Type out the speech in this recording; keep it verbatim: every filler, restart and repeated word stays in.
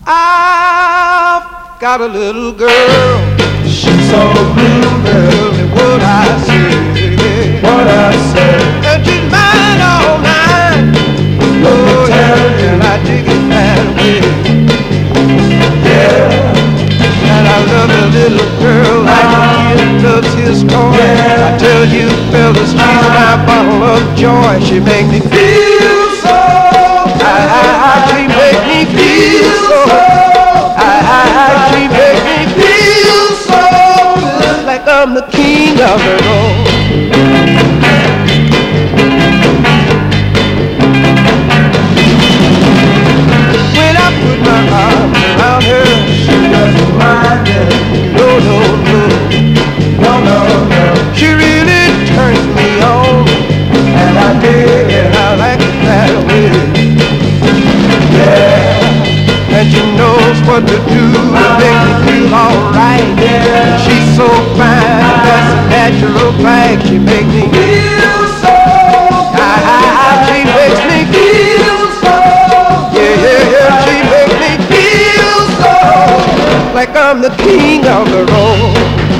I've got a little girl. She's so blue, Tell me what I say. what I say. And she's mine all night. Let me Oh, tell yeah, you. and I dig it that way. Yeah, And I love a little girl like a kid loves his toy. Yeah. I tell you, fellas, she's my bottle of joy. She makes me feel so. I, I, I, she makes me feel so. I, I, I, she makes me feel so good, like I'm the king of the road. When I put my arms around her, she doesn't mind it. no, no, no, No, no, no. she really turns me on, And I dig it. and I like it that way. Yeah, And she knows what to do to make me feel alright. Yeah. She's so fine, that's a natural fact. She makes me feel so. I, I, I, she makes me feel so. Yeah, yeah, yeah, she makes me feel so. Like I'm the king of the road.